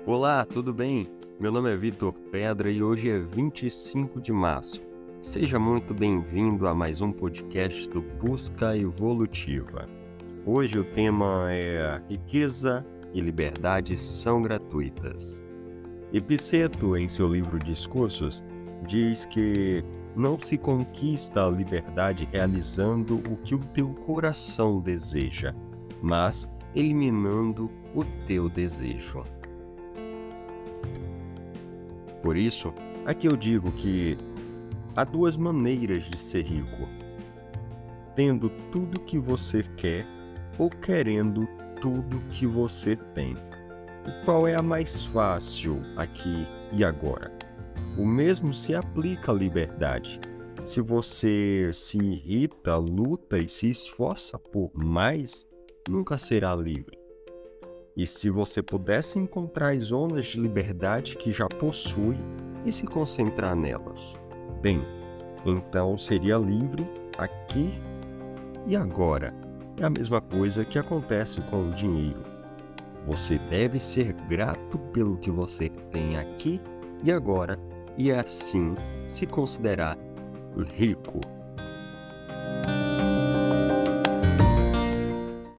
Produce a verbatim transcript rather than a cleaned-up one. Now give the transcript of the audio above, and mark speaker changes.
Speaker 1: Olá, tudo bem? Meu nome é Vitor Pedra e hoje é vinte e cinco de março. Seja muito bem-vindo a mais um podcast do Busca Evolutiva. Hoje o tema é Riqueza e Liberdade são gratuitas. Epiceto, em seu livro Discursos, diz que não se conquista a liberdade realizando o que o teu coração deseja, mas eliminando o teu desejo. Por isso, aqui eu digo que há duas maneiras de ser rico: tendo tudo que você quer ou querendo tudo que você tem. E qual é a mais fácil aqui e agora? O mesmo se aplica à liberdade. Se você se irrita, luta e se esforça por mais, nunca será livre. E se você pudesse encontrar as zonas de liberdade que já possui e se concentrar nelas, bem, então seria livre aqui e agora. É a mesma coisa que acontece com o dinheiro. Você deve ser grato pelo que você tem aqui e agora e assim se considerar rico.